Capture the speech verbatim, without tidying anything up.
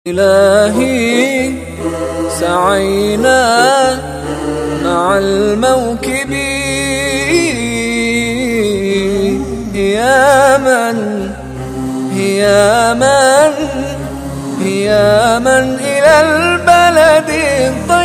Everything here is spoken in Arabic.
إلهي سعينا مع الموكب يا من يا من يا من إلى البلد